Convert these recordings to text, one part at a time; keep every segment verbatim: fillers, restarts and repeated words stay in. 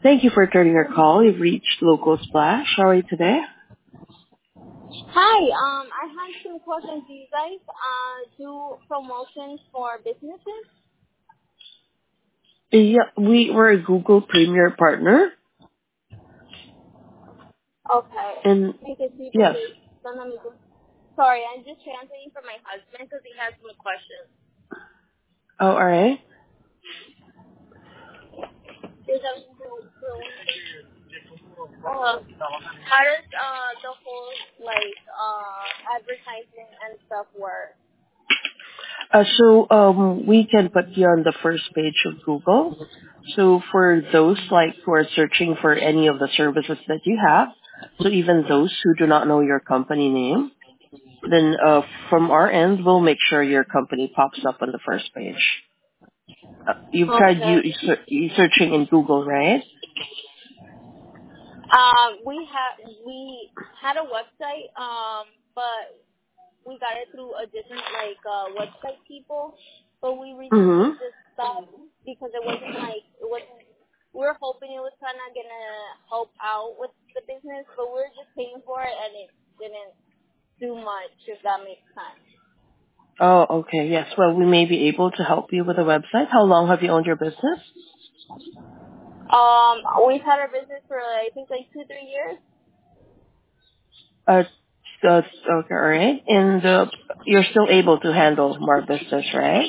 Thank you for turning your call. You've reached Local Splash. How are you today? Hi, um, I have some questions. Do you guys uh, do promotions for businesses? Yeah, we were a Google Premier partner, Okay. and Because people yes. say, "Don't let me go." Sorry, I'm just translating for my husband because he has some questions. Oh, all right. Is that uh, how does uh, the whole like uh, advertising and stuff work? Uh, so um, we can put you on the first page of Google. So for those like who are searching for any of the services that you have, so even those who do not know your company name, then uh, from our end, we'll make sure your company pops up on the first page. Uh, you've tried you, Okay. you ser- you searching in Google, right? Um, we have we had a website, um, but we got it through a different like uh website people, but we Mm-hmm. recently just stopped because it wasn't like it wasn't. We were hoping it was kind of gonna help out with the business, but we were just paying for it and it didn't do much. If that makes sense. Oh, okay. Yes. Well, we may be able to help you with the website. How long have you owned your business? Um, we've had our business for I think like two three years. Uh, uh okay, all right. And uh, you're still able to handle more business, right?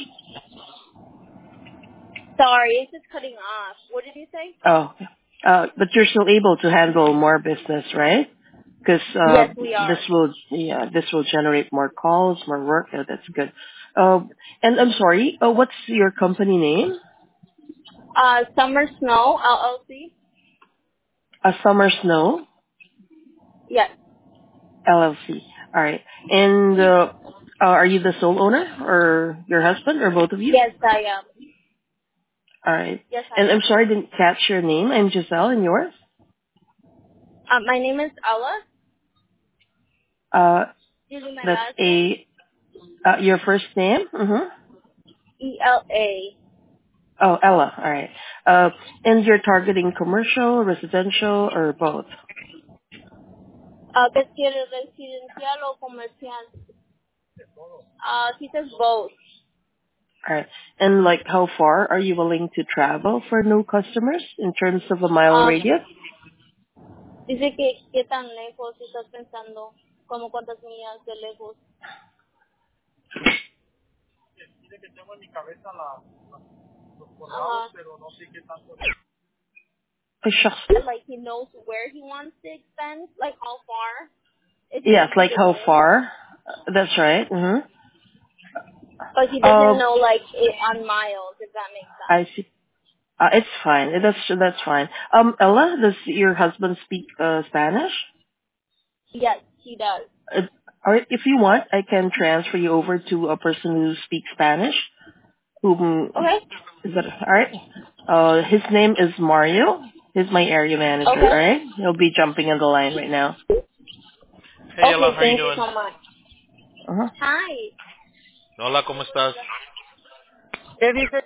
Sorry, it's just cutting off. What did you say? Oh, uh, but you're still able to handle more business, right? Because uh, Yes, we this are. will, yeah, this will generate more calls, more work. Uh, that's good. Uh, and I'm sorry. Uh, what's your company name? Uh, Summer Snow L L C. Uh, Summer Snow Yes. L L C. All right. And uh, uh, are you the sole owner, or your husband, or both of you? Yes, I am. All right. Yes, And I I'm am. sorry I didn't catch your name. I'm Giselle, and yours? Uh, my name is Ella. Uh, This is my that's last name. a uh, your first name. Mm-hmm. E L A. Oh, Ella. All right. Uh, and you're targeting commercial, residential, or both? Uh, ¿qué quiere residencial o comercial? Uh, she says both. All right. And like, how far are you willing to travel for new customers in terms of a mile Um, radius? dice que qué tan lejos estás pensando, como cuántas millas de lejos. Uh, Uh, shucks. like he knows where he wants to extend, like how far. It's Yes, easy like to how say, far? Uh, That's right. Mm-hmm. but he doesn't Uh, know like it on miles, if that makes I sense. see. Uh, it's fine. That's that's fine. Um, Ella, does your husband speak uh, Spanish? Yes, he does. Uh, all right. If you want, I can transfer you over to a person who speaks Spanish. Whom Okay. is that? All right. Uh, his name is Mario. He's my area manager. All Okay. right. He'll be jumping on the line right now. Hey, Ella, Okay. how you Thank you doing? so much. Uh huh. Hi. Hola, ¿cómo estás? ¿Qué dice?